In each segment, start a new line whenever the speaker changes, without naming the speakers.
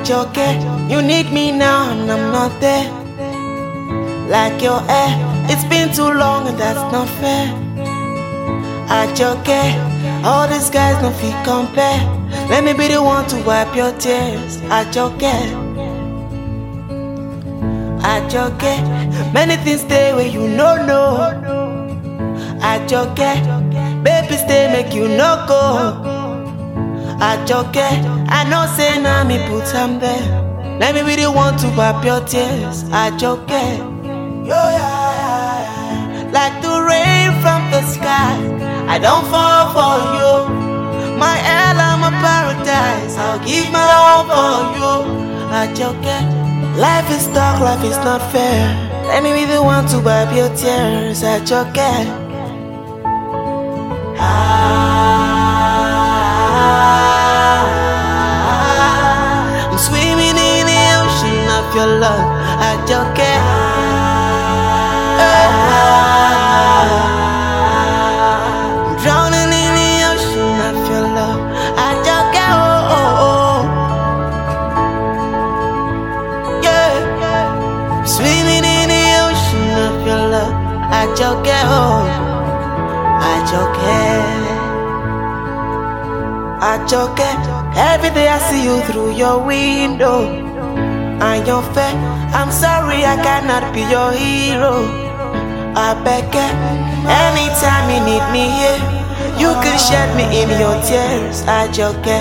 Ajoke, you need me now and I'm not there. Like your hair, it's been too long and that's not fair. Ajoke, all these guys no fit compare. Let me be the one to wipe your tears. Ajoke, Ajoke, many things stay where you know. Ajoke, baby stay make you no go. Ajoke, I know say now me put am there. Let me be the one to wipe your tears. Ajoke, yo yeah, like the rain from the sky, I don't fall for you. My hell, I'm a paradise. I'll give my all for you. Ajoke, life is dark, life is not fair. Let me be the one to wipe your tears. Ajoke. I'm swimming in the ocean of your love, Ajoke. I'm drowning in the ocean of your love, Ajoke. Yeah, I'm swimming in the ocean of your love, Ajoke. Ajoke, every day I see you through your window. And you're fair, I'm sorry I cannot be your hero. I beg you, anytime you need me here, you can shed me in your tears. Ajoke.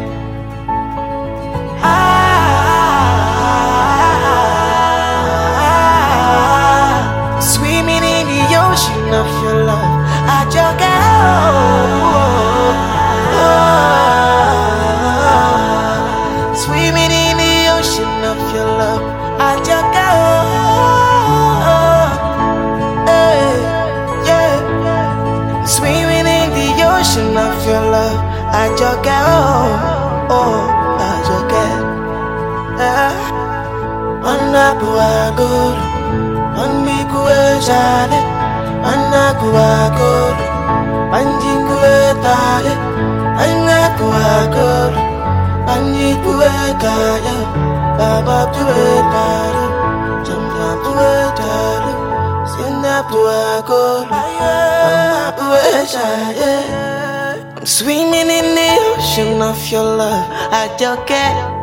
Swimming in the ocean of your love, Ajoke. Swimming in the ocean of your love, Ajoke. Yeah. Swimming in the ocean of your love, Ajoke. Ajoke. Anakuagoro, anmikuejale, anakuagoro, anjikuetale, anakuagoro. Anji puetalo, baba puetalo, jamba puetalo, sina puagolo, mama puetalo. I'm swimming in the ocean of your love, Ajoke.